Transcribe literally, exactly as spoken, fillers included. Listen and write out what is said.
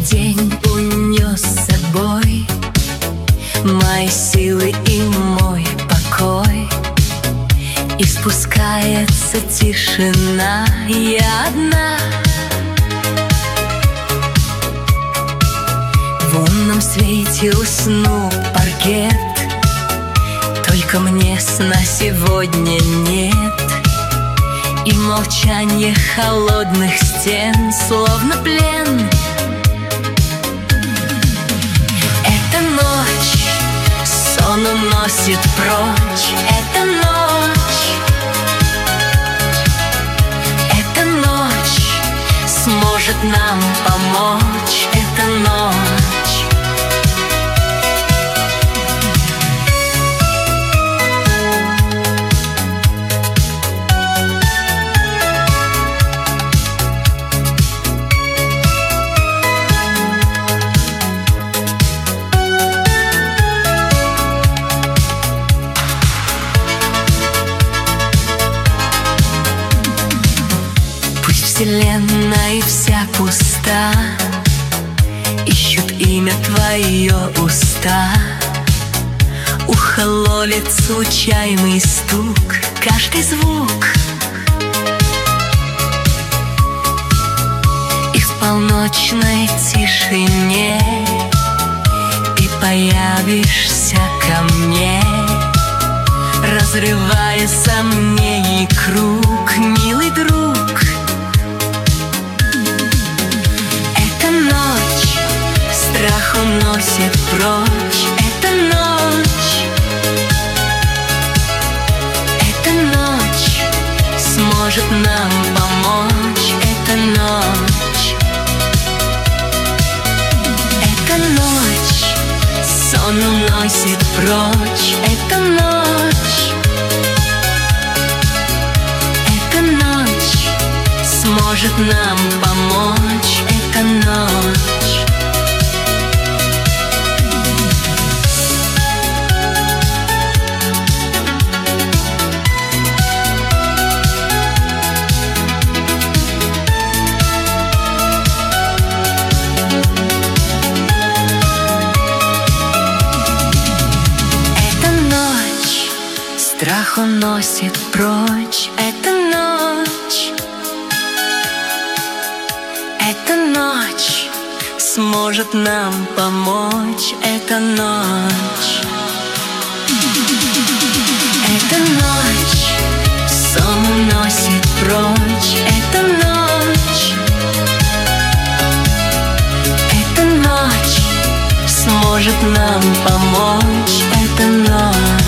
день унес с собой мои силы и мой покой, и спускается тишина, я одна. В лунном свете уснул паркет, только мне сна сегодня нет. И молчанье холодных стен, словно плен. Эта ночь сон уносит прочь. Эта ночь, эта ночь сможет нам помочь. Эта ночь. Вселенная вся пуста, ищут имя твое уста. Ухо ловит случайный стук, каждый звук. И в полночной тишине ты появишься ко мне, разрывая сомнений круг, милый друг. Страх уносит прочь. Эта ночь, эта ночь сможет нам помочь. Эта ночь, эта ночь сон уносит прочь. Эта ночь, эта ночь сможет нам помочь. Эта ночь. Страх уносит прочь. Эта ночь, эта ночь сможет нам помочь. Эта ночь, эта ночь сон уносит прочь. Эта ночь, эта ночь сможет нам помочь. Эта ночь.